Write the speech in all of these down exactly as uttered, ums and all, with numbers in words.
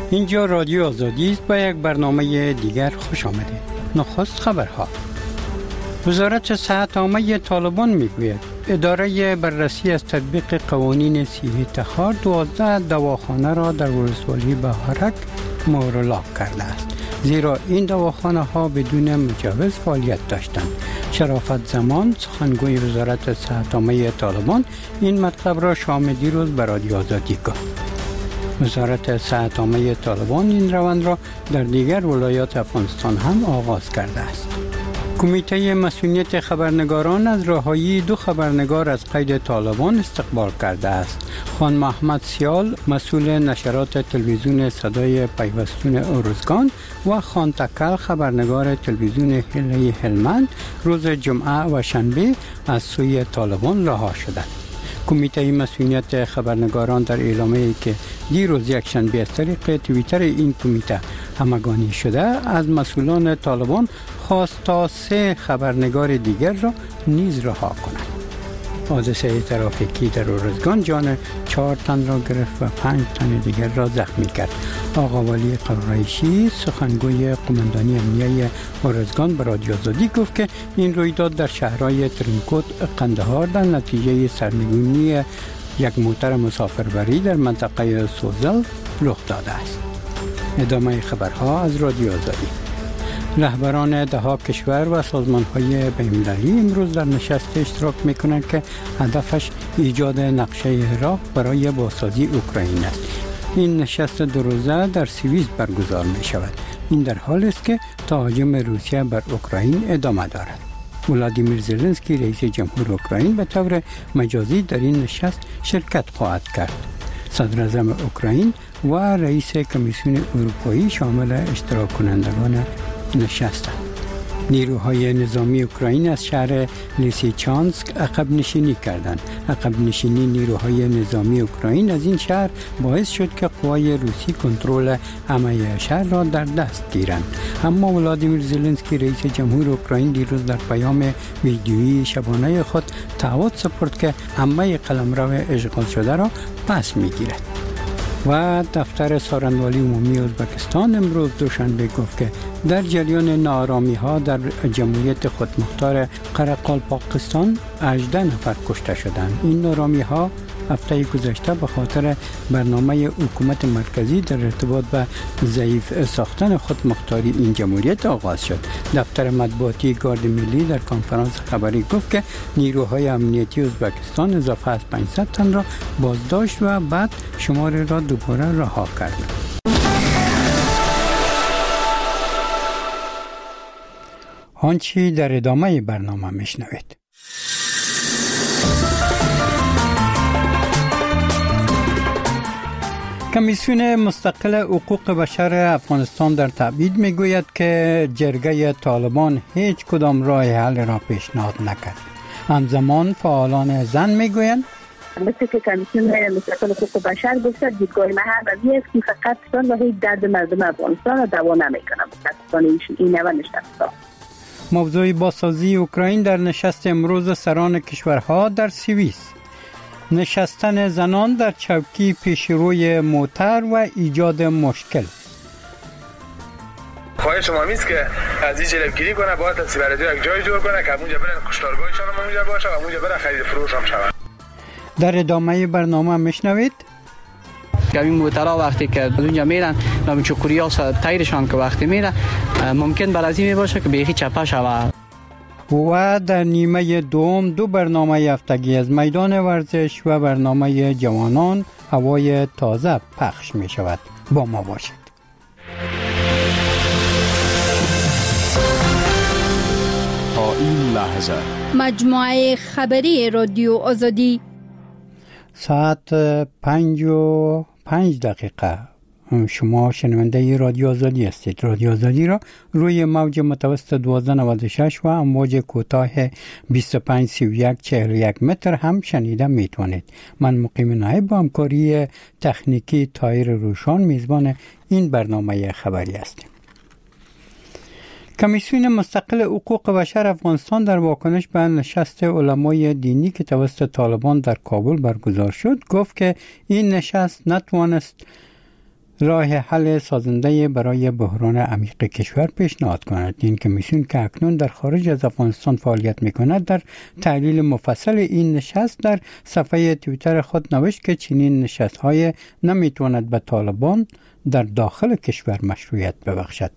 اینجا رادیو آزادی است. با یک برنامه دیگر خوش آمدید. نخست خبرها. وزارت صحت عامه طالبان میگوید اداره بررسی از تطبیق قوانین صحی تخار دوازده دواخانه را در ولسوالی بهارک مهرلاک کرده است، زیرا این دواخانه ها بدون مجوز فعالیت داشتند. شرافت زمان سخنگوی وزارت صحت عامه طالبان این مطلب را شام دیروز به رادیو آزادی گفت. وزارت صحت عامه طالبان این روند را در دیگر ولایات افغانستان هم آغاز کرده است. کمیته مسئولیت خبرنگاران از رهایی دو خبرنگار از قید طالبان استقبال کرده است. خان محمد سیال مسئول نشرات تلویزیون صدای پیوستون ارزگان و خان تکل خبرنگار تلویزیون هلی هلمند روز جمعه و شنبه از سوی طالبان رها شدند. کمیته مسئولیت خبرنگاران در اعلامیه‌ای که دیروز یک شنبه از طریق توییتر این کمیته همگانی شده از مسئولان طالبان خواست تا سه خبرنگار دیگر را نیز رها کنند. حادثه ترافیکی در ارزگان جان چهار تن را گرفت و پنج تن دیگر را زخمی کرد. آقا ولی قریشی سخنگوی قماندانی امنیه ارزگان به رادیو آزادی گفت که این رویداد در شهرهای ترینکوت قندهار در نتیجه سرنگونی یک موتر مسافربری در منطقه سوزل رخ داده است. ادامه خبرها از رادیو آزادی. رهبران دهها کشور و سازمان‌های بین‌المللی امروز در نشست اشتراک می‌کنند که هدفش ایجاد نقشه راه برای بازسازی اوکراین است. این نشست دو روزه در سوئیس برگزار می‌شود. این در حالی است که تهاجم روسیه بر اوکراین ادامه دارد. ولادیمیر زلنسکی رئیس جمهور اوکراین به طور مجازی در این نشست شرکت خواهد کرد. صدر اعظم اوکراین و رئیس کمیسیون اروپایی شامل اشتراک کنندگان نشستند. نیروهای نظامی اوکراین از شهر لیسیچانسک عقب نشینی کردند. عقب نشینی نیروهای نظامی اوکراین از این شهر باعث شد که قوای روسی کنترل همه شهر را در دست گیرند. اما ولادیمیر زلنسکی رئیس جمهور اوکراین دیروز در پیام ویدیویی شبانه خود تعهد سپرد که همه قلمرو اشغال شده را پس میگیرد. و دفتر سارنوالی عمومی ازبکستان امروز دوشنبه گفت که در جریان ناآرامی ها در جمهوریت خودمختار قرقالپاکستان هجده نفر کشته شدند. این ناآرامی ها هفته گذشته به خاطر برنامه حکومت مرکزی در ارتباط به ضعیف ساختن خودمختاری این جمهوریت آغاز شد. دفتر مطبوعاتی گارد ملی در کنفرانس خبری گفت که نیروهای امنیتی ازبکستان اضافه از پانصد تن را بازداشت و بعد شمار را دوباره رها کردند. آنچه در ادامه برنامه میشنوید. کمیسیون مستقل حقوق بشر افغانستان در تبعید میگوید که جرگه طالبان هیچ کدام راه حل را پیشنهاد نکرد. همزمان فعالان زن میگویند مثل که کمیسیون مستقل حقوق بشر گفته دیدگاه محوری است که فقط سان و هیچ درد مردم افغانستان را دوا نمیکنه. متاسفانه این نوع نشست. موضوع بازسازی اوکراین در نشست امروز سران کشورها در سوئیس. نشستن زنان در چوکی پیشروی موتر و ایجاد مشکل. خواهش ما میست که از این جلوگیری کنه، باید تسیبردی یک جای جور کنه که اونجا برن کشتارگاهشان هم اونجا باشه و اونجا برن خرید فروش هم شود. در ادامه برنامه میشنوید که این موترها وقتی که اونجا میرن نام چوکوری ها تایرشان که وقتی میره ممکن بر از این باشه که بیخی چپه شود. و در نیمه دوم دو برنامه هفتگی از میدان ورزش و برنامه جوانان هوای تازه پخش می شود. با ما باشید. تا این لحظه مجموعه خبری رادیو آزادی ساعت پنج و پنج دقیقه. شما شنونده رادیو آزادی هستید. رادیو آزادی را روی موج متوسط دوازده نود و شش و امواج کوتاه بیست و پنج سی و یک چهل و یک متر هم شنیده میتوانید. من مقیم نایب با همکاری تکنیکی طاهر روشان میزبان این برنامه خبری هستیم. کمیسیون مستقل حقوق بشر افغانستان در واکنش به نشست علمای دینی که توسط طالبان در کابل برگزار شد گفت که این نشست نتوانست راه حل سازنده برای بحران عمیق کشور پیشنهاد کند. این کمیسیون که اکنون در خارج از افغانستان فعالیت می‌کند در تحلیل مفصل این نشست در صفحه توییتر خود نوشت که چنین نشست‌های نمی‌تواند به طالبان در داخل کشور مشروعیت ببخشد.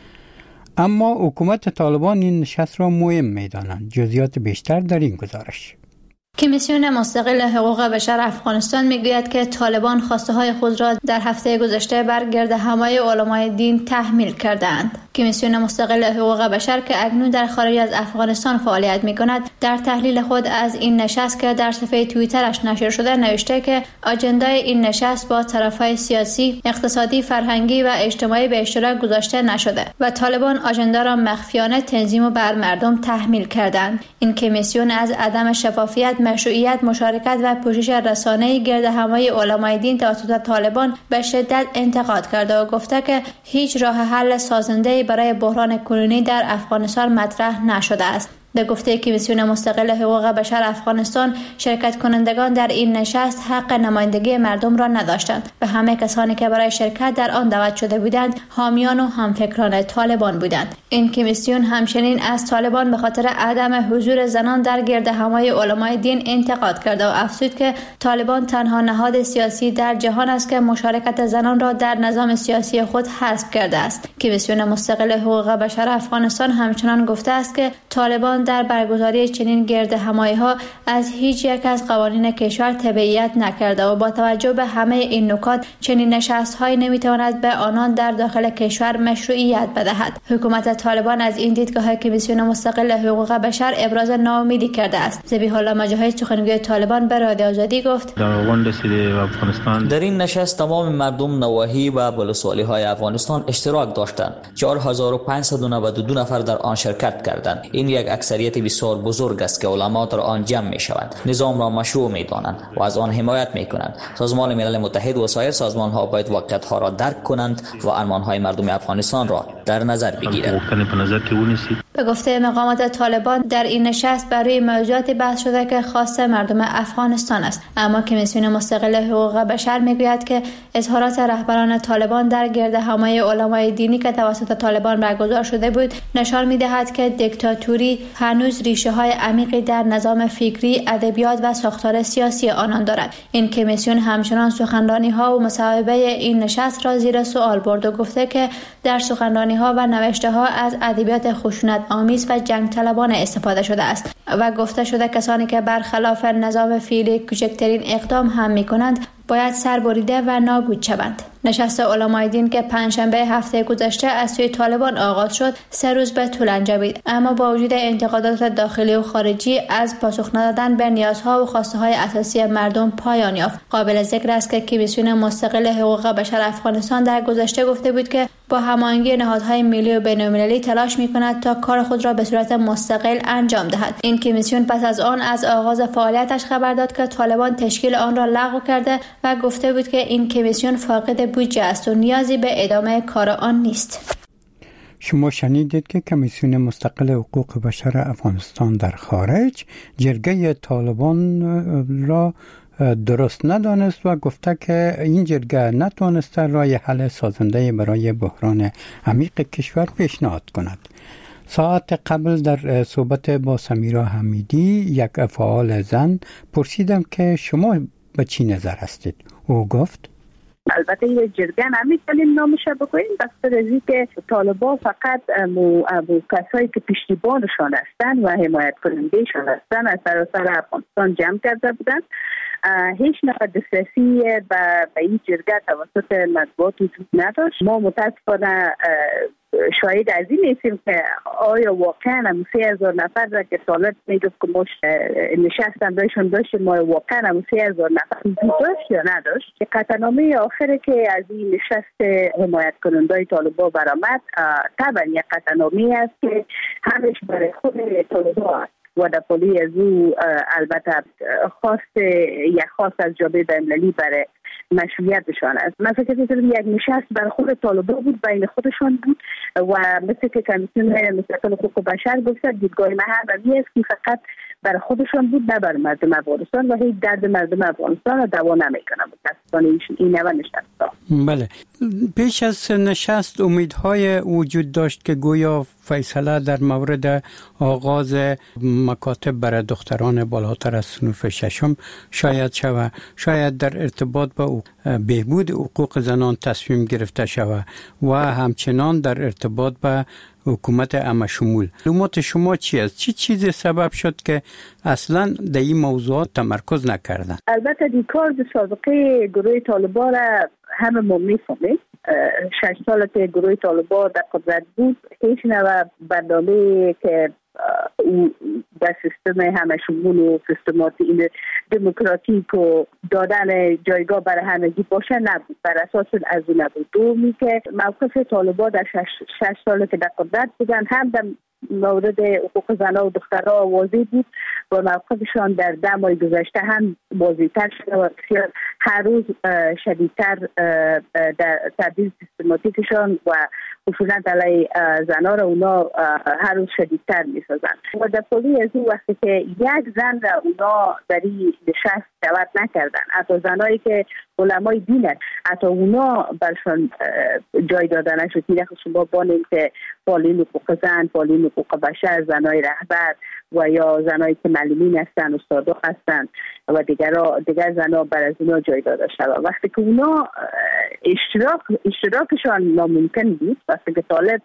اما حکومت طالبان این نشست را مهم می‌دانند. جزئیات بیشتر در این گزارش. کمیسیون مستقل حقوق بشر افغانستان میگوید که طالبان خواسته های خود را در هفته گذشته بر گردهمای علمای دین تحمیل کردند. کمیسیون مستقل حقوق بشر که اکنون در خارج از افغانستان فعالیت میکند در تحلیل خود از این نشست که در صفحه توییترش نشر شده نوشته که آجندای این نشست با طرفهای سیاسی، اقتصادی، فرهنگی و اجتماعی به اشتراک گذاشته نشده و طالبان آجندا را مخفیانه تنظیم و بر مردم تحمیل کردند. این کمیسیون از عدم شفافیت، مشروعیت، مشارکت و پوشش رسانه‌ای گردهمای علمای دین توسط طالبان به شدت انتقاد کرده و گفته که هیچ راه حل سازنده‌ای برای بحران کنونی در افغانستان مطرح نشده است. به گفته کمیسیون مستقل حقوق بشر افغانستان، شرکت کنندگان در این نشست حق نمایندگی مردم را نداشتند و همه کسانی که برای شرکت در آن دعوت شده بودند حامیان و همفکران طالبان بودند. این کمیسیون همچنین از طالبان به خاطر عدم حضور زنان در گردهمای علمای دین انتقاد کرده و افزود که طالبان تنها نهاد سیاسی در جهان است که مشارکت زنان را در نظام سیاسی خود حذف کرده است. کمیسیون مستقل حقوق بشر افغانستان همچنان گفته است که طالبان در برگزاری چنین گردهمایی‌ها از هیچ یک از قوانین کشور تبعیت نکرده و با توجه به همه این نکات چنین نشست‌هایی نمی‌تواند به آنان در داخل کشور مشروعیت بدهد. حکومت طالبان از این دیدگاه کمیسیون مستقل حقوق بشر ابراز ناامیدی کرده است. ذبیح الله مجاهد سخنگوی طالبان به رادیو آزادی گفت: در این نشست تمام مردم نواحی و ولسوالی‌های افغانستان اشتراک داشتند. چهار هزار و پانصد و نود و دو نفر در آن شرکت کردند. این یک اکثریت بسیار بزرگ است که علما در آن جمع می شوند، نظام را مشروع می دانند و از آن حمایت می کنند. سازمان ملل متحد و سایر سازمان ها باید واقعیت ها را درک کنند و ارمان های مردم افغانستان را در نظر بگیرند. به گفته مقامات طالبان در این نشست برای موضوعاتی بحث شده که خاص مردم افغانستان است، اما کمیسیون مستقل حقوق بشر میگوید که اظهارات رهبران طالبان در گردهمای علمای دینی که توسط طالبان برگزار شده بود نشان می‌دهد که دیکتاتوری هنوز ریشه های عمیقی در نظام فکری، ادبیات و ساختار سیاسی آنان دارد. این کمیسیون همچنان سخنرانی ها و مصاحبه این نشست را زیر سوال برد و گفته که در سخنرانی ها و نوشته ها از ادبیات خشونت آمیز و جنگ طلبانه استفاده شده است و گفته شده کسانی که برخلاف نظام فعلی کوچکترین اقدام هم می کنند باید سربریده و نابود شوند. نشست علمای دین که پنجشنبه هفته گذشته از سوی طالبان آغاز شد سه روز به طول انجامید، اما با وجود انتقادات داخلی و خارجی از پاسخ ندادن به نیازها و خواسته‌های اساسی مردم پایان یافت. قابل ذکر است که کمیسیون مستقل حقوق بشر افغانستان در گذشته گفته بود که با هماهنگی نهادهای ملی و بین‌المللی تلاش می‌کند تا کار خود را به صورت مستقل انجام دهد. این کمیسیون پس از آن از آغاز فعالیتش خبر داد که طالبان تشکیل آن را لغو کرده و گفته بود که این کمیسیون فاقد بودجه است و نیازی به ادامه کار آن نیست. شما شنیدید که کمیسیون مستقل حقوق بشر افغانستان در خارج جرگه طالبان را درست ندانست و گفته که این جرگه نتوانسته راه حل سازنده برای بحران عمیق کشور پیشنهاد کند. ساعت قبل در صحبت با سمیرا حمیدی، یک فعال زن، پرسیدم که شما به چی نظر هستید؟ او گفت البته یه جرگه نمیتونیم نامش بکنیم، بس از این که طالبان فقط مو کسایی که پشتیبانشان هستن و حمایت کنندهشان هستن از سراسر افغانستان جمع کرده بودن. هیچ نوع دسترسی به این جرگه توسط مطبوعات وجود نداشت. ما متاسفانه شاید از این نیستیم که آیا واقعا هم سه هزار نفر را که طالب میگفت که ما نشستن بهشون داشتیم، ما واقعا هم سه هزار نفر داشت یا نداشت. که قطعنامه آخره که از این نشست حمایت کننده طالبان برآمد طبعا یک قطعنامه است که همش برای خود طالبان است و در پالی از او البته خواست یک خواست از جامعه بین‌المللی برای مشروعیتشان است. مثلا که یک نشست بر خود طالبان بود، بین خودشان بود و مثل که کمیسیون مستقل حقوق بشر گفت دیدگاه من همی است که فقط برای خودشان بود نه برای مردم افغانستان و هیچ درد مردم افغانستان را دوا نمیکنه. متاسفانه این نوع نشست. بله، پیش از نشست امیدهای وجود داشت که گویا فیصله در مورد آغاز مکاتب برای دختران بالاتر از صنف ششم شاید شود، شاید در ارتباط با بهبود حقوق زنان تصمیم گرفته شود و همچنان در ارتباط با حکومت عامه شمول. معلومات شما چی است؟ چی چیزی سبب شد که اصلا در این موضوعات تمرکز نکردن؟ البته دی کار به سابقه گروه طالبان را همه ما میفهمیم. شش سال که گروه طالبان در قدرت بود هیچ نوع برنامه که در سیستم همه شمول و سیستماتی دموکراتیک و دادن جایگاه برای همگی باشه نبود. بر اساس از اون نبود. دومی که موقف طالبان در شش, شش سال که در قدرت بودن هم در مورد حقوق زنان و دخترها واضح بود و موقفشان در ده ماه گذشته هم واضح‌تر شده و هر روز شدیدتر در تبدیل سیستماتیکشان و خشونت علیه زنان را اونا هر روز شدیدتر می‌سازند و در پولی از این وقتی که یک زن را اونا در این نشست دعوت نکردن، حتی زنایی که علمای دینن حتی اونا برشان جای دادن نشد. میره شما بانیم که فعالین حقوق زن، فعالین حقوق بشر، زنای رهبر و یا زنایی که معلمین هستن، استادا هستن و دیگر دیگر زنا بر از اونا جای داده شد. وقتی که اونا اشتراک اشتراکشان ناممکن بود، وقتی که طالب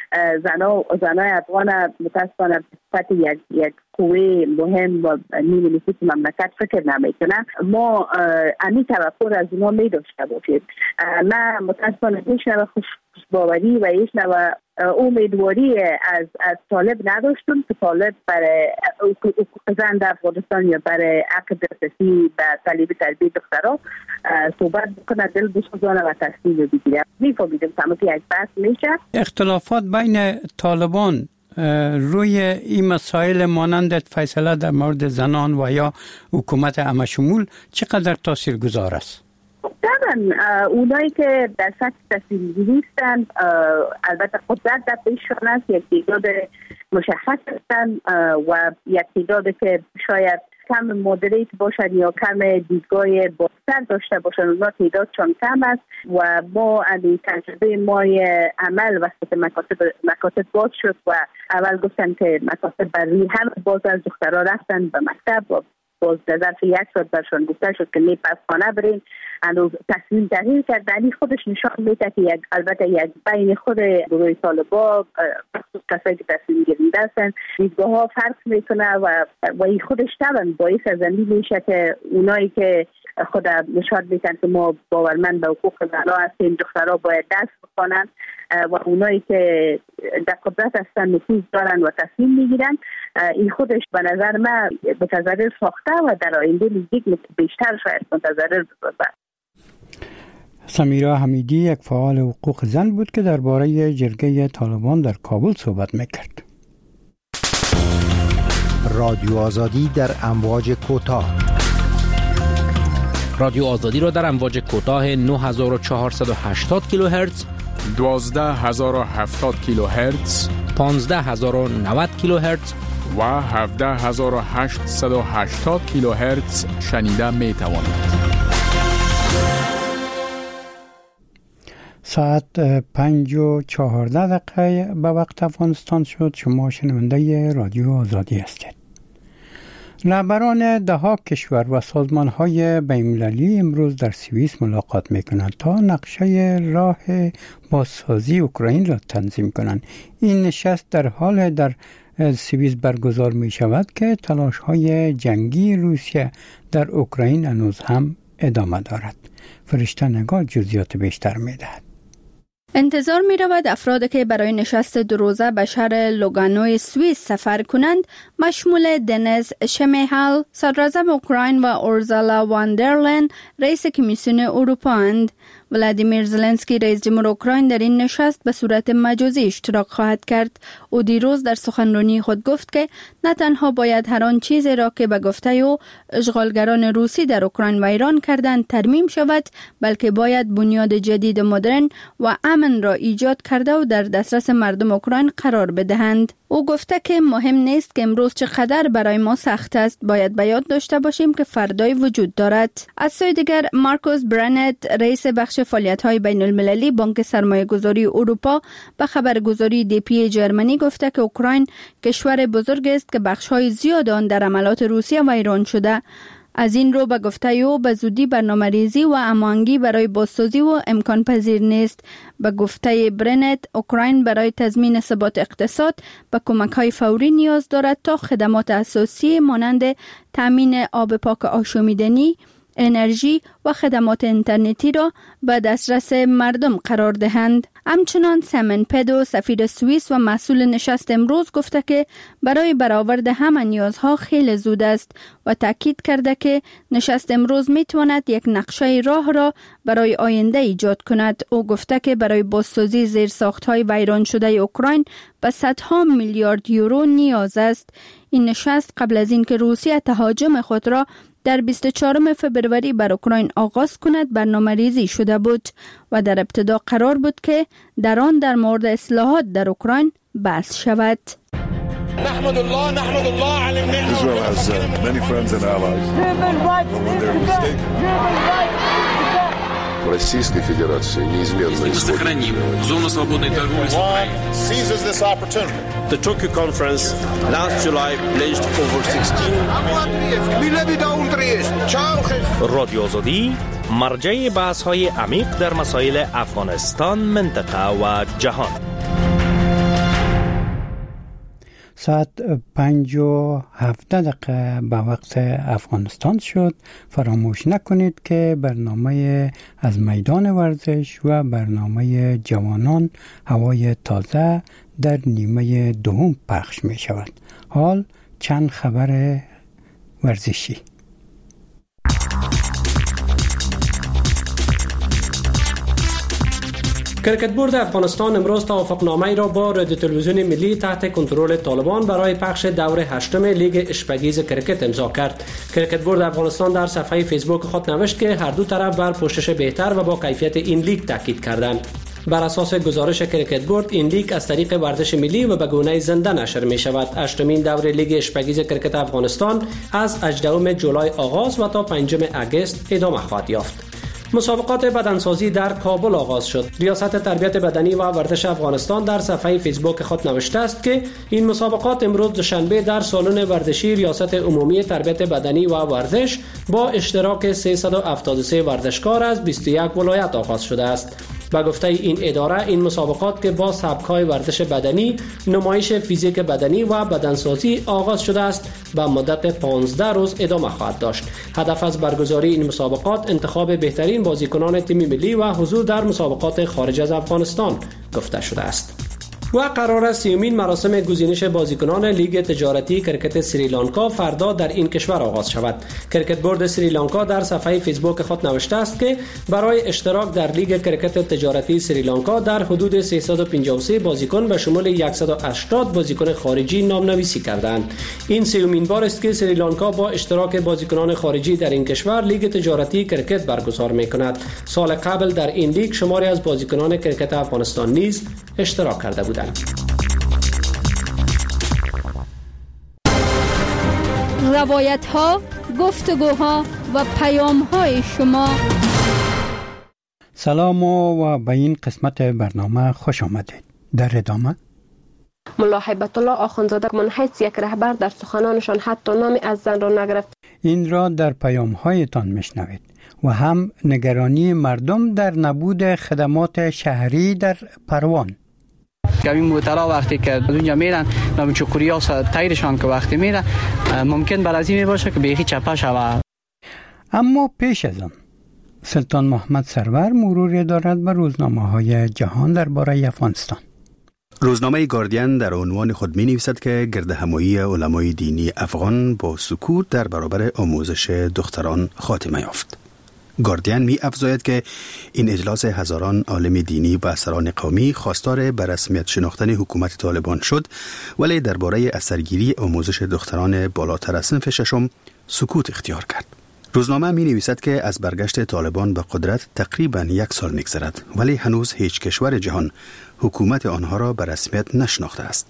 زنا زنای افغان متاسفانه صفت یک یک قوه مهم و نیمه نفوس مملکت فکر نمیکنه، ما امی توقع از اونا می داشته باشید. نه متاسفانه هیچ نوع خوشباوری و هیچ نوع امیدواری از از طالب نداشتم که طالب برای حقوق زن در افغانستان یا برای حق دسترسی به تعلیم تربیت دخترها صحبت بکنه، دل بسوزانه و تصمیم بگیره. میفهمیدم که یک بحث میشه. اختلافات بین طالبان روی این مسائل مانند فیصله در مورد زنان و یا حکومت عامه شمول چقدر تاثیرگذار است؟ طبعا اونایی که در سطح تصمیم گیری هستند البته قدرت در پیششان است، یک تعداد مشخص هستند و یک تعداد که شاید کم مدریت باشد یا کم دیدگاه بازتر داشته باشند، اونا تعدادشان کم است و ما از تجربه مای عمل وقتی که مکاتب مکاتب باز شد و اول گفتن که مکاتب بر روی هم باز از دخترها رفتن به مکتب و باز در ظرف یک ساعت برشان گفته شد که نه پس خانه برین، انو تصمیم تغییر کرد. یعنی خودش نشان میده که یک البته یک بین خود گروه طالبان کسایی که تصمیم گیرنده هستن دیدگاه ها فرق میکنه و و این خودش طبعا باعث از این میشه که اونایی که خود نشان میدن که ما باورمند به حقوق زنها هستیم، دخترها باید دست بخوانند و اونایی که در قدرت هستن نفوذ دارن و تصمیم میگیرن، این خودش به نظر من متضرر ساخته و در آینده نزدیک بیشتر شاید متضرر بسازد. سمیرا حمیدی یک فعال حقوق زن بود که درباره جرگه طالبان در کابل صحبت میکرد. رادیو آزادی در امواج کوتاه. رادیو آزادی را در امواج کوتاه نه هزار و چهارصد و هشتاد کیلوهرتز، دوازده هزار و هفتاد کیلوهرتز، پانزده هزار و نود کیلوهرتز و هفده هزار و هشتصد و هشتاد کیلوهرتز شنیده می توانید. ساعت پنج و چهارده دقیقه به وقت افغانستان شد. شما شنونده رادیو آزادی هستید. رهبران ده ها کشور و سازمان های بین‌المللی امروز در سوئیس ملاقات میکنند تا نقشه راه بازسازی اوکراین را تنظیم کنند. این نشست در حال در سوئیس برگزار می شود که تلاش های جنگی روسیه در اوکراین هنوز هم ادامه دارد. فرشته نگار جزئیات بیشتر می دهد. انتظار می رود افرادی که برای نشست دو روزه به شهر لوگانوی سوئیس سفر کنند مشمول دنیز شمیهال صدراعظم اوکراین و اورزالا واندرلن رئیس کمیسیون اروپا اند. ولادیمیر زلنسکی رئیس جمهور اوکراین در این نشست به صورت مجازی اشتراک خواهد کرد. او دیروز در سخنرانی خود گفت که نه تنها باید هر آن چیزی را که به گفته او اشغالگران روسی در اوکراین و ایران کردند ترمیم شود، بلکه باید بنیاد جدید مدرن و امن را ایجاد کرده و در دسترس مردم اوکراین قرار بدهند. او او گفته که مهم نیست که امروز چقدر برای ما سخت است، باید به یاد داشته باشیم که فردای وجود دارد. از سوی دیگر مارکوس برنت رئیس بخش فعالیت‌های بین‌المللی بانک سرمایه‌گذاری اروپا به خبرگزاری دی پی جرمنی گفته که اوکراین کشور بزرگ است که بخش‌های زیاد آن در عملات روسیه و ایران شده. از این رو به گفته او به زودی برنامه‌ریزی و هماهنگی برای بازسازی و امکان پذیر نیست. به گفته برنت، اوکراین برای تضمین ثبات اقتصاد به کمک‌های فوری نیاز دارد تا خدمات اساسی مانند تامین آب پاک آشامیدنی، انرژی و خدمات اینترنتی را به دسترس مردم قرار دهند. همچنان سیمن پدو سفیر سوئیس و مسئول نشست امروز گفته که برای برآورد همه نیازها خیلی زود است و تاکید کرده که نشست امروز میتواند یک نقشه راه را برای آینده ایجاد کند. او گفته که برای بازسازی زیرساخت‌های ویران شده اوکراین به صدها میلیارد یورو نیاز است. این نشست قبل از اینکه روسیه تهاجم خود را در بیست و چهارم فبروری بر اوکراین آغاز کند برنامه ریزی شده بود و در ابتدا قرار بود که در آن در مورد اصلاحات در اوکراین بحث شود. نحمد الله نحمد الله على النعمة. Israel has uh, many friends and allies. But when they're mistaken. Российской Федерации неизменно сохраним зону свободной торговли с Украиной. Seizes this opportunity. The Tokyo conference last July pledged over sixteen. رادیو آزادی مرجع بحث‌های عمیق در مسائل افغانستان، منطقه و جهان. ساعت پنج و هفته دقیقه به وقت افغانستان شد. فراموش نکنید که برنامه از میدان ورزش و برنامه جوانان هوای تازه در نیمه دوم پخش می شود. حال چند خبر ورزشی. کرکت بورد افغانستان امروز توافقنامه‌ای را با رادیو تلویزیون ملی تحت کنترل طالبان برای پخش دور هشتم لیگ اشپگیز کرکت امضا کرد. کرکت بورد افغانستان در صفحه فیسبوک خود نوشت که هر دو طرف بر پوشش بهتر و با کیفیت این لیگ تاکید کردند. بر اساس گزارش کرکت بورد این لیگ از طریق ورزش ملی و به گونه زنده نشر می شود. هشتمین دور لیگ اشپگیز کرکت افغانستان از هجدهم جولای آغاز و تا پنجم آگوست ادامه خواهد یافت. مسابقات بدنسازی در کابل آغاز شد. ریاست تربیت بدنی و ورزش افغانستان در صفحه فیسبوک خود نوشته است که این مسابقات امروز دوشنبه در سالن ورزشی ریاست عمومی تربیت بدنی و ورزش با اشتراک سیصد و هفتاد و سه ورزشکار از بیست و یک ولایت آغاز شده است. با گفته این اداره این مسابقات که با سبک‌های ورزش بدنی، نمایش فیزیک بدنی و بدنسازی آغاز شده است به مدت پانزده روز ادامه خواهد داشت. هدف از برگزاری این مسابقات انتخاب بهترین بازیکنان تیم ملی و حضور در مسابقات خارج از افغانستان گفته شده است. و قرار است سیومین مراسم گزینش بازیکنان لیگ تجارتی کرکت سریلانکا فردا در این کشور آغاز شود. کرکت بورد سریلانکا در صفحه فیسبوک خود نوشته است که برای اشتراک در لیگ کرکت تجارتی سریلانکا در حدود سیصد و پنجاه و سه بازیکن به شمول صد و هشتاد بازیکن خارجی نامنویسی کردند. این سیومین بار است که سریلانکا با اشتراک بازیکنان خارجی در این کشور لیگ تجارتی کرکت برگزار می‌کند. سال قبل در این لیگ شماری از بازیکنان کرکت افغانستان نیز اشتراک کرده بودند. روایت ها، گفتگوها و پیام های شما. سلام و به این قسمت برنامه خوش آمدید. در ادامه ملا هیبت الله آخوندزاده من حیث یک رهبر در سخنانشان حتی نامی از زن را نگرفت. این را در پیام هایتان میشنوید و هم نگرانی مردم در نبود خدمات شهری در پروان. این موترها وقتی که از اونجا میرن نام چکوریا تایرشان که وقتی میره ممکن برازی می باشه که بیخی چپه شود. اما پیش از آن سلطان محمد سرور مروری دارد به روزنامه های جهان درباره افغانستان. روزنامه گاردین در عنوان خود می نویسد که گردهمایی علمای دینی افغان با سکوت در برابر آموزش دختران خاتمه یافت. گاردین می افزاید که این اجلاس هزاران عالم دینی و سران قومی خواستار به رسمیت شناختن حکومت طالبان شد، ولی درباره اثرگیری آموزش دختران بالاتر از صنف ششم سکوت اختیار کرد. روزنامه می نویسد که از برگشت طالبان به قدرت تقریباً یک سال می‌گذرد، ولی هنوز هیچ کشور جهان حکومت آنها را به رسمیت نشناخته است.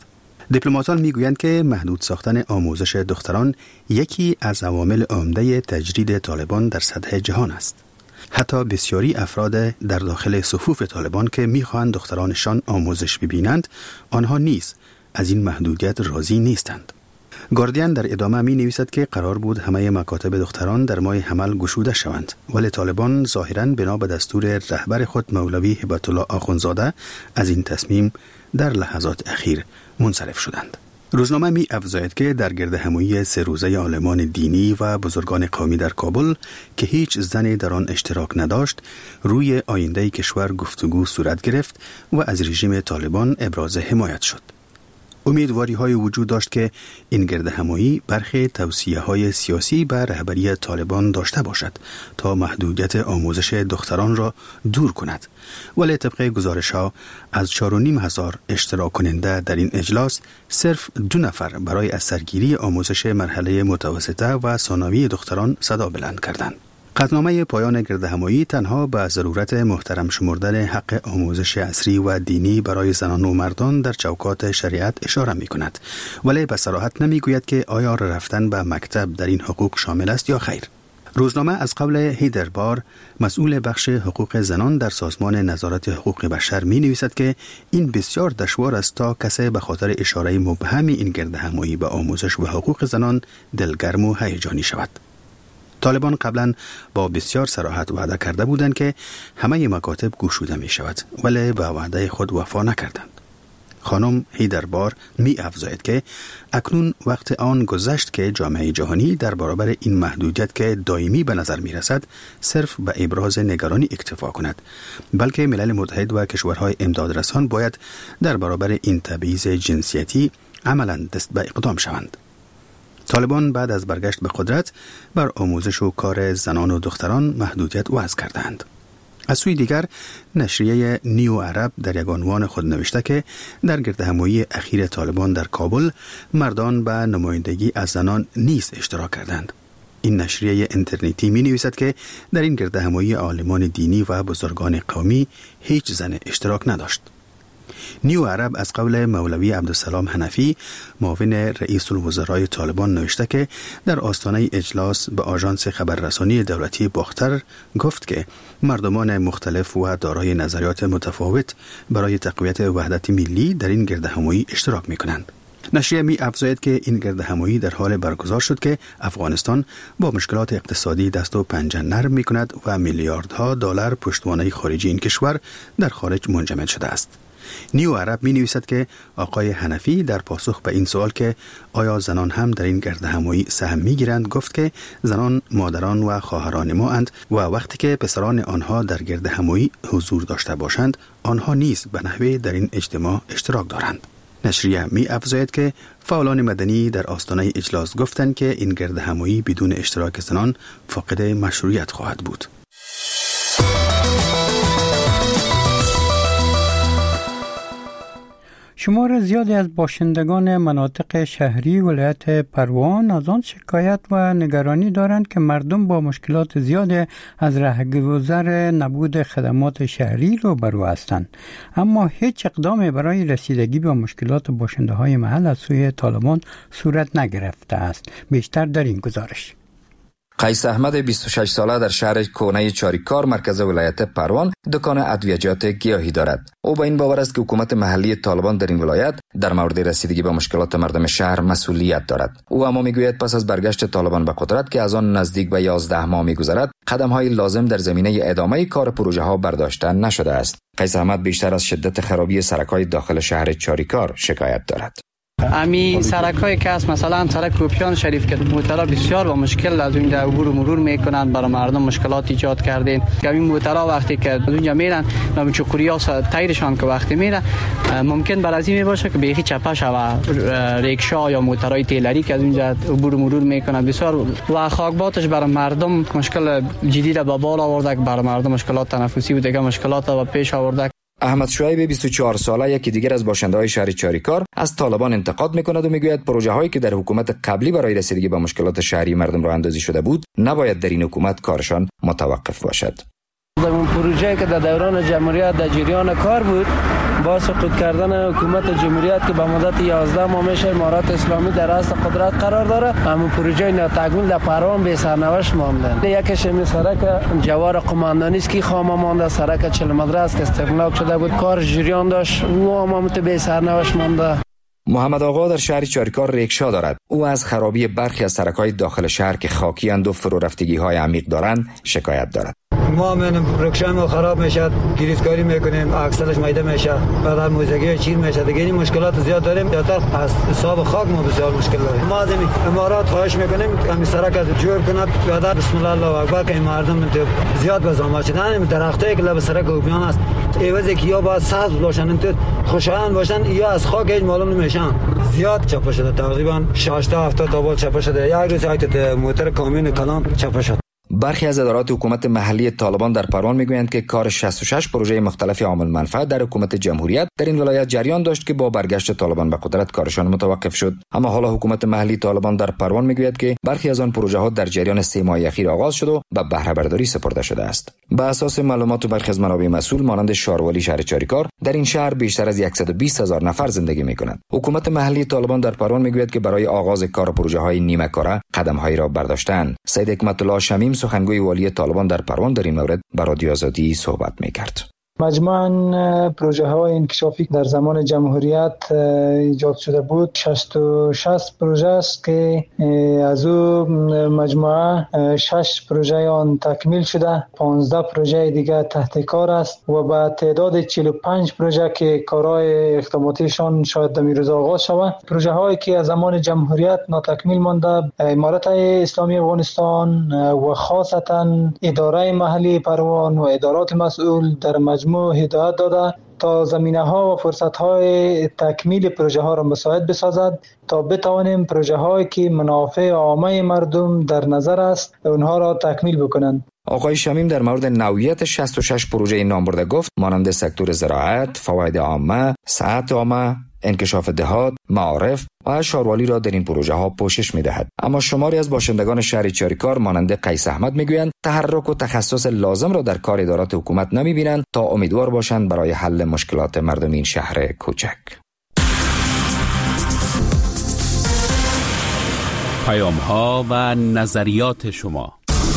دیپلماتان میگویند که محدود ساختن آموزش دختران یکی از عوامل عمده تجرید طالبان در سطح جهان است. حتی بسیاری افراد در داخل صفوف طالبان که میخواهند دخترانشان آموزش ببینند، آنها نیز از این محدودیت راضی نیستند. گاردین در ادامه می نویسد که قرار بود همه مکاتب دختران در ماه حمل گشوده شوند، ولی طالبان ظاهراً بنا به دستور رهبر خود مولوی هبت الله آخوندزاده از این تصمیم در لحظات اخیر منصرف شدند. روزنامه می افزاید که در گردهمایی سه روزه عالمان دینی و بزرگان قومی در کابل که هیچ زنی در آن اشتراک نداشت، روی آینده کشور گفتگو صورت گرفت و از رژیم طالبان ابراز حمایت شد. امیدواری های وجود داشت که این گردهمایی برخی توصیه های سیاسی به رهبری طالبان داشته باشد تا محدودیت آموزش دختران را دور کند، ولی طبق گزارش ها از چهار و نیم هزار اشتراک کننده در این اجلاس صرف دو نفر برای از سرگیری آموزش مرحله متوسطه و ثانوی دختران صدا بلند کردند. قطعنامه پایان گردهمایی تنها به ضرورت محترم شمردن حق آموزش عصری و دینی برای زنان و مردان در چوکات شریعت اشاره می کند، ولی به صراحت نمی گوید که آیا رفتن به مکتب در این حقوق شامل است یا خیر. روزنامه از قول هیدر بار، مسئول بخش حقوق زنان در سازمان نظارت حقوق بشر می نویسد که این بسیار دشوار است تا کسی به خاطر اشاره مبهم این گردهمایی به آموزش و حقوق زنان دلگرم و هیجانی شود. طالبان قبلا با بسیار صراحت وعده کرده بودند که همه مکاتب گشوده می شود، ولی به وعده خود وفا نکردند. خانم هیدربار می افزاید که اکنون وقت آن گذشت که جامعه جهانی در برابر این محدودیت که دائمی به نظر می رسد صرف به ابراز نگرانی اکتفا کند، بلکه ملل متحد و کشورهای امدادرسان باید در برابر این تبعیض جنسیتی عملاً دست به اقدام شوند. طالبان بعد از برگشت به قدرت بر آموزش و کار زنان و دختران محدودیت وضع کردند. از سوی دیگر نشریه نیو عرب در یک عنوان خود نوشته که در گردهمایی اخیر طالبان در کابل مردان به نمایندگی از زنان نیز اشتراک کردند. این نشریه اینترنتی می نویسد که در این گردهمایی عالمان دینی و بزرگان قومی هیچ زن اشتراک نداشت. نیو عرب از قول مولوی عبدالسلام حنفی معاون رئیس الوزرای طالبان نوشته که در آستانه اجلاس به آژانس خبررسانی دولتی باختر گفت که مردمان مختلف و دارای نظریات متفاوت برای تقویت وحدت ملی در این گردهمایی اشتراک می کنند. نشریه می افزاید که این گردهمایی در حال برگزار شد که افغانستان با مشکلات اقتصادی دست و پنجه نرم می کند و میلیاردها دلار پشتوانه خارجی این کشور در خارج منجمد شده است. نیو عرب می نویسد که آقای حنفی در پاسخ به این سوال که آیا زنان هم در این گردهمایی سهم می گیرند گفت که زنان مادران و خواهران ما اند و وقتی که پسران آنها در گردهمایی حضور داشته باشند آنها نیز به نحوی در این اجتماع اشتراک دارند. نشریه می افزاید که فعالان مدنی در آستانه اجلاس گفتند که این گردهمایی بدون اشتراک زنان فاقد مشروعیت خواهد بود. شمار زیادی از باشندگان مناطق شهری ولایت پروان از آن شکایت و نگرانی دارند که مردم با مشکلات زیاد از رهگذر نبود خدمات شهری روبرو هستند، اما هیچ اقدامی برای رسیدگی به مشکلات باشنده های محل از سوی طالبان صورت نگرفته است. بیشتر در این گزارش. قیس احمد بیست و شش ساله در شهر کونه چاریکار مرکز ولایت پروان دکان ادویجات گیاهی دارد. او با این باور است که حکومت محلی طالبان در این ولایت در مورد رسیدگی به مشکلات مردم شهر مسئولیت دارد. او اما میگوید پس از برگشت طالبان به قدرت که از آن نزدیک به یازده ماه میگذرد، قدم‌های لازم در زمینه ادامه کار پروژه ها برداشته نشده است. قیس احمد بیشتر از شدت خرابی سرک‌های داخل شهر چاریکار شکایت دارد. امی سرک‌های که است، مثلا سرک کوپیان شریف که موترها بسیار با مشکل از اونجا عبور و مرور میکنند، برای مردم مشکلات ایجاد کردین. که این موترها وقتی که از اونجا میرن نام چکوریا تایرشان که وقتی میره ممکن برازی می باشه که بیخی چپه شوه ریکشا یا موترهای تیلری که از اونجا عبور و مرور میکنند بسیار و خاکباتش برای مردم مشکل جدی را به بال آورده، برای مردم مشکلات تنفسی و دیگه مشکلات را پیش آورده. احمد شعیب بیست و چهار ساله یکی دیگر از باشنده‌های شهر چاریکار از طالبان انتقاد می‌کند و میگوید پروژه‌هایی که در حکومت قبلی برای رسیدگی به مشکلات شهری مردم راه اندازی شده بود نباید در این حکومت کارشان متوقف باشد. در اون پروژه‌ای که در دوران جمهوریت در جریان کار بود با سقوط کردن حکومت جمهوریت که به مدت یازده ماه میشه امارات اسلامی در راست قدرت قرار داره، اما پروژه ناتکمیل در پروان به سرنوشت مانده. یکیش می سرک جوار قماندانی است که خامه مانده، سرک چهل مدرسه که استغلاق شده بود کار جریان داشت و اما مت به سرنوشت مانده. محمد آقا در شهر چاریکار ریکشا دارد. او از خرابی برخی از سرک‌های داخل شهر که خاکی اند و فرو رفتگی‌های عمیق دارند شکایت دارد. ما من رکشن ما خراب میشه، گریزکاری میکنیم، اکسلش میده میشه، بعد هر موزگی چیر میشه. دیگه این مشکلات زیاد داریم. زیادتر از حساب خاک ما بسیار مشکل داریم. ما از این امارات خواهش میکنیم همین سرک جور کند. بعد بسم الله الله اکبر که این مردم زیاد بزحمت شدن. این درختایی که لب سرک اوبیان است ایوازی که یا باید سبز باشن تو خوشایند باشن یا از خاک هیچ معلوم نمیشن. زیاد چپا شده، تقریبا شصت تا هفتاد تا بال چپا شده. یک روز ایت موتور کامیون کلان چپا شد. برخی از ادارات حکومت محلی طالبان در پروان میگویند که کار شصت و شش پروژه مختلف عامل منفعت در حکومت جمهوریت در این ولایت جریان داشت که با برگشت طالبان به قدرت کارشان متوقف شد. اما حالا حکومت محلی طالبان در پروان میگوید که برخی از آن پروژه ها در جریان سه ماه اخیر آغاز شد و به بهره برداری سپرده شده است. به اساس معلومات برخی از منابع مسئول مانند شاروالی شهر چاریکار، در این شهر بیشتر از صد و بیست هزار نفر زندگی میکنند. حکومت محلی طالبان در پروان میگوید که برای آغاز کار پروژه های نیمه کاره قدم هایی را برداشتند. سید حکمت الله شمیم سخنگوی والی طالبان در پروان در این مورد با رادیو آزادی صحبت میکرد. مجموعاً پروژه های انکشافی در زمان جمهوریت ایجاد شده بود شصت و شش پروژه است که از او مجموعه شش پروژه آن تکمیل شده، پانزده پروژه دیگر تحت کار است و به تعداد چهل و پنج پروژه که کارهای اقداماتیشان شاید در این روز آغاز شود. پروژه هایی که از زمان جمهوریت ناتکمیل مانده امارت اسلامی افغانستان و خاصتا اداره محلی پروان و ادارات مسئول در مجموعه هدایت داده تا زمینه ها و فرصت های تکمیل پروژه ها را مساعد بسازد تا بتوانیم پروژه هایی که منافع عامه مردم در نظر است اونها را تکمیل بکنند. آقای شمیم در مورد نوعیت شصت و شش پروژه نام برده گفت مانند سکتور زراعت، فواید عامه، صحت عامه، انکشاف دهات، معارف و شاروالی را در این پروژه ها پوشش می دهد. اما شماری از باشندگان شهر چاریکار مانند قیس احمد می گویند تحرک و تخصص لازم را در کار ادارات حکومت نمی بینند تا امیدوار باشند برای حل مشکلات مردم این شهر کوچک. پیام ها و نظریات شما.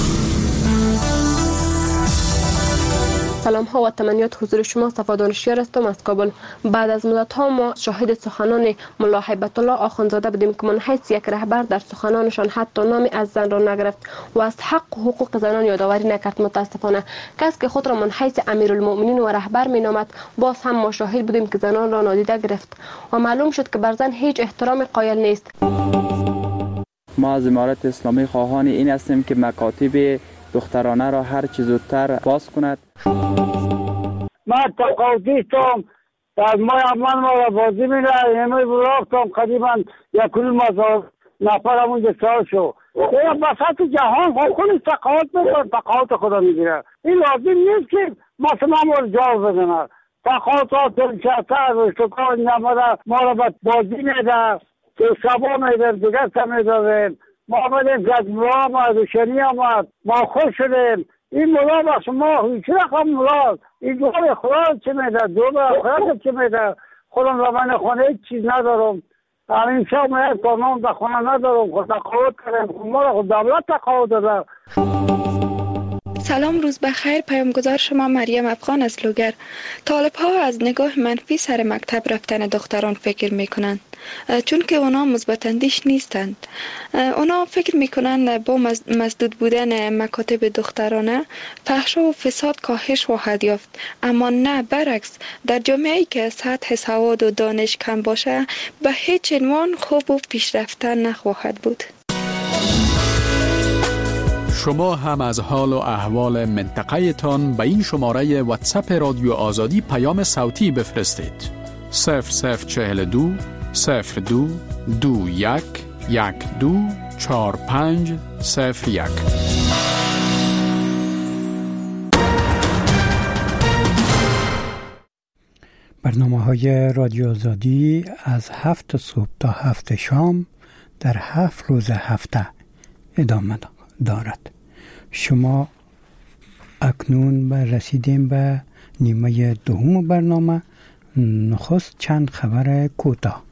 سلام ها و تمنیات حضور شما. صفا دانشیار هستم از کابل. بعد از مدت ها ما شاهد سخنان ملا هیبت الله آخوندزاده بودیم که من حیث یک رهبر در سخنانشان حتی نامی از زن را نگرفت و از حق و حقوق زنان یادآوری نکرد. متاسفانه کسی که خود را من حیث امیرالمؤمنین و رهبر می نامد باز هم ما شاهد بودیم که زنان را نادیده گرفت و معلوم شد که بر زن هیچ احترام قائل نیست. ما از امارت اسلامی خواهان این هستیم که مکاتب دخترانه را هر چه زودتر باز کند. ما تقاضیستم از ما امان ما را بازی میره همه براختم قریبا یک کل مزار نفر همونجا سال شو یا بساط جهان خونی تقاض بزن تقاض خدا میگیره. این لازم نیست که مثلا ما را جاو بزنه تقاضات دلچهتر و اشتکار نماده ما را بازی میده که شبا میده دیگر سمیده ما آمدیم جذبه آمد روشنی آمد ما خوش شدیم. این ملا بخش ما هیچ رقم ملا این دور خدا چه میده دور خدا چه میده خودم را من خونه هیچ چیز ندارم. همین شب من یک کارنام در خونه ندارم خود تقاوت کردم ما را خود دولت تقاوت داده. سلام، روز بخیر. پیامگذار شما مریم افغان از لوگر. طالب ها از نگاه منفی سر مکتب رفتن دختران فکر میکنند چون که اونا مثبت اندیش نیستند. اونا فکر میکنند با مسدود بودن مکاتب دخترانه فحش و فساد کاهش خواهد یافت، اما نه، برعکس. در جامعه‌ای که سطح سواد و دانش کم باشه به هیچ عنوان خوب و پیشرفته نخواهد بود. شما هم از حال و احوال منطقه تان به این شماره واتساپ رادیو آزادی پیام صوتی بفرستید. صفر صفر چهل دو صفر دو دو یک یک دو چهار پنج صفر یک. برنامه های رادیو آزادی از هفت صبح تا هفت شام در هفت روز هفته ادامه دارد. شما اکنون به رسیدیم به نیمه دوم برنامه. نخست چند خبر کوتاه.